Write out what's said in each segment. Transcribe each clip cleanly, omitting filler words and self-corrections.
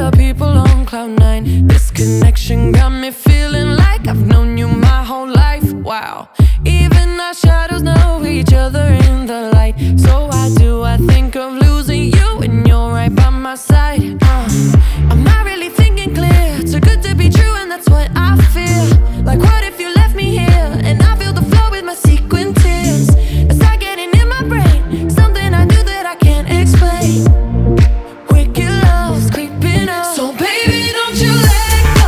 other people on cloud nine. This connection got me feeling like I've known you my whole life. Wow, even our shadows know each other in the light. So why do I think of losing you when you're right by my side? I'm not really thinking clear, too good to be true, and that's what I feel. Like what if you left me here, and I feel the flow with my sequin tears. It's like getting in my brain, something I do that I can't explain. Wicked love's creeping up, so baby don't you let go.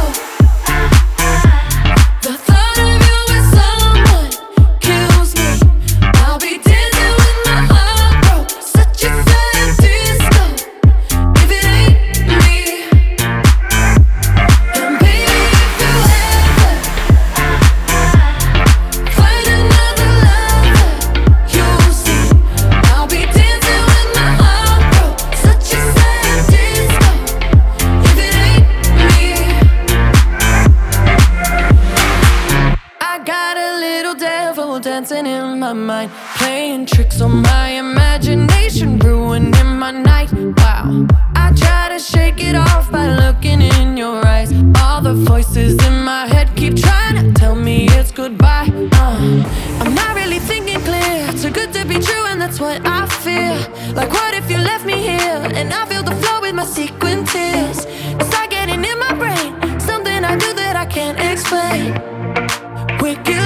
The thought of you with someone kills me. I'll be dancing with my heart broke, such a sad disco if it ain't me. And baby if you ever find another lover, you'll see I'll be dancing with my heart broke, such a sad disco if it ain't me. I got a little devil dancing in my mind, playing tricks on my imagination, ruining my night. Wow, I try to shake it off by looking in your eyes. All the voices in my head keep trying to tell me it's goodbye. I'm not really thinking clear, too good to be true, and that's what I feel. Like what if you left me here, and I feel the flow with my sequin tears. It's like getting in my brain, something I do that I can't explain. Wicked